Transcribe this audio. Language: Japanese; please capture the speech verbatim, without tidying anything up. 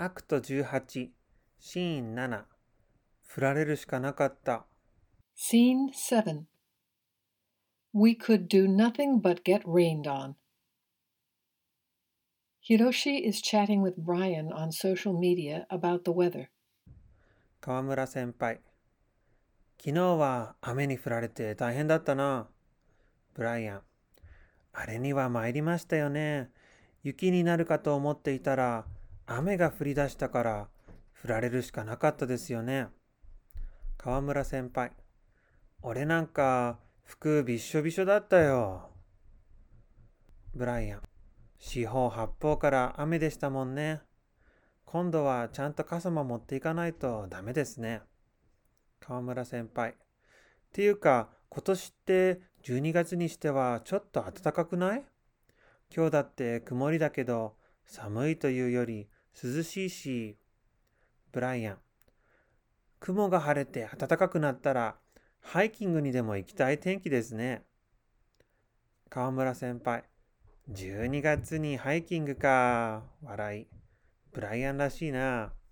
アクトじゅうはち、シーンなな、振られるしかなかった。 Scene seven. We could do nothing but get rained on. Hiroshi is chatting with Brian on social media about the weather. 河村先輩。昨日は雨に降られて大変だったな。ブライアン。あれには参りましたよね。雪になるかと思っていたら、雨が降り出したから降られるしかなかったですよね。河村先輩。俺なんか服びっしょびしょだったよ。ブライアン。四方八方から雨でしたもんね。今度はちゃんと傘も持っていかないとダメですね。河村先輩。っていうか、今年ってじゅうにがつにしてはちょっと暖かくない？今日だって曇りだけど、寒いというより涼しいし。ブライアン。雲が晴れて暖かくなったら、ハイキングにでも行きたい天気ですね。河村先輩。じゅうにがつにハイキングか。笑い。ブライアンらしいな。